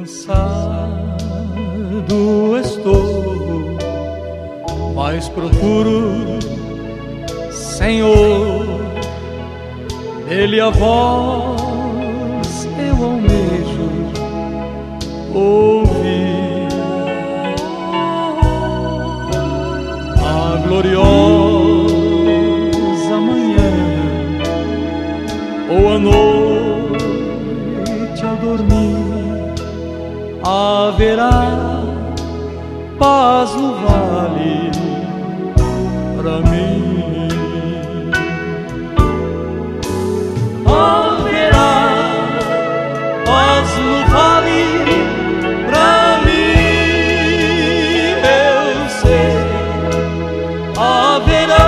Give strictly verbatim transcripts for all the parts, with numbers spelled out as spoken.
Cansado estou, mas procuro, Senhor, dele a voz eu almejo ouvir. A gloriosa manhã ou a noite ao dormir, haverá paz no vale pra mim. Haverá paz no vale pra mim, eu sei. Haverá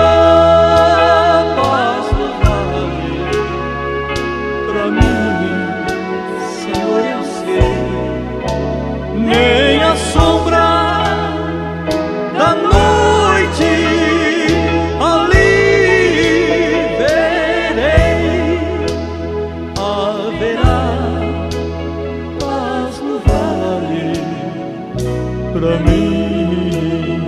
paz no vale pra mim, Senhor, eu sei. Nem a sombra da noite ali verei. Haverá paz no vale pra mim.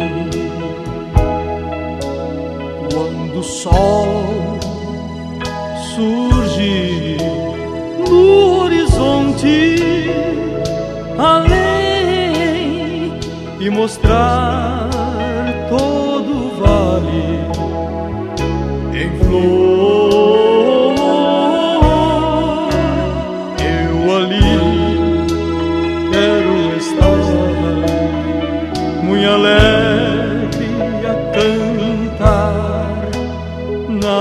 Quando o sol surge no horizonte além e mostrar todo o vale em flor, eu ali quero estar, muito alegre a cantar na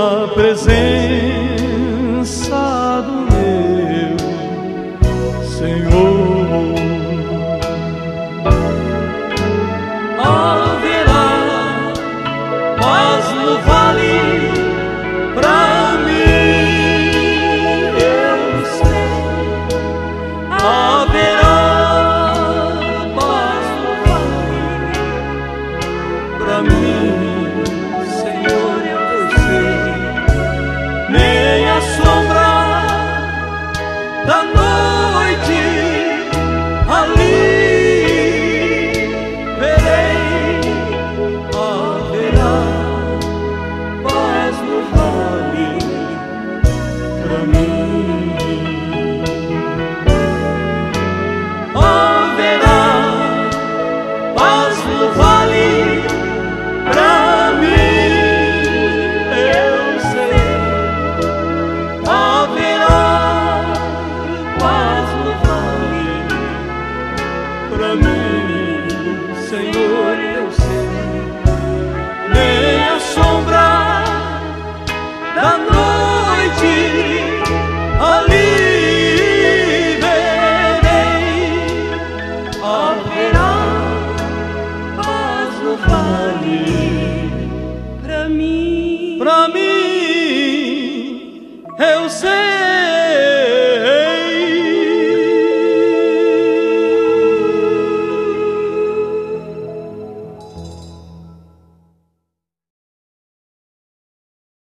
presença do meu Senhor. Haverá paz no vale pra mim, eu sei. Haverá paz no vale pra mim, Senhor, eu sei. Nem a sombra da noite ali pra mim, Senhor.